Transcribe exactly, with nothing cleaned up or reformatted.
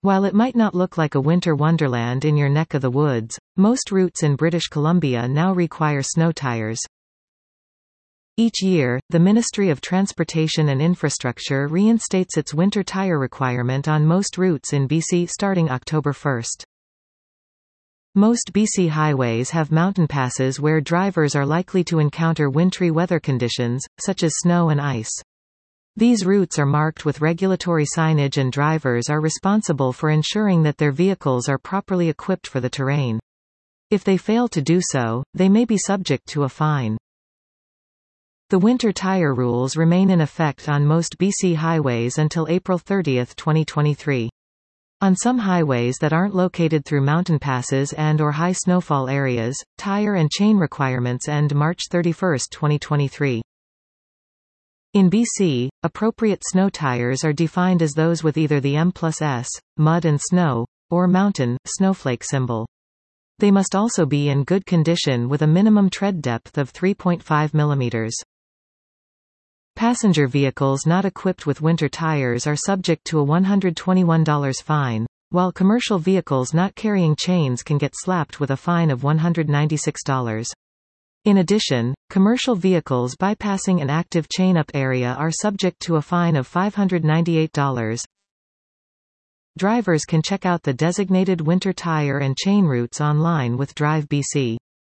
While it might not look like a winter wonderland in your neck of the woods, most routes in British Columbia now require snow tires. Each year, the Ministry of Transportation and Infrastructure reinstates its winter tire requirement on most routes in B C starting October first. Most B C highways have mountain passes where drivers are likely to encounter wintry weather conditions, such as snow and ice. These routes are marked with regulatory signage and drivers are responsible for ensuring that their vehicles are properly equipped for the terrain. If they fail to do so, they may be subject to a fine. The winter tire rules remain in effect on most B C highways until April thirtieth, twenty twenty-three. On some highways that aren't located through mountain passes and or high snowfall areas, tire and chain requirements end March thirty-first, twenty twenty-three. In B C, appropriate snow tires are defined as those with either the M plus S, mud and snow, or mountain, snowflake symbol. They must also be in good condition with a minimum tread depth of three point five millimeters. Passenger vehicles not equipped with winter tires are subject to a one hundred twenty-one dollar fine, while commercial vehicles not carrying chains can get slapped with a fine of one hundred ninety-six dollars. In addition, commercial vehicles bypassing an active chain-up area are subject to a fine of five hundred ninety-eight dollars. Drivers can check out the designated winter tire and chain routes online with Drive B C.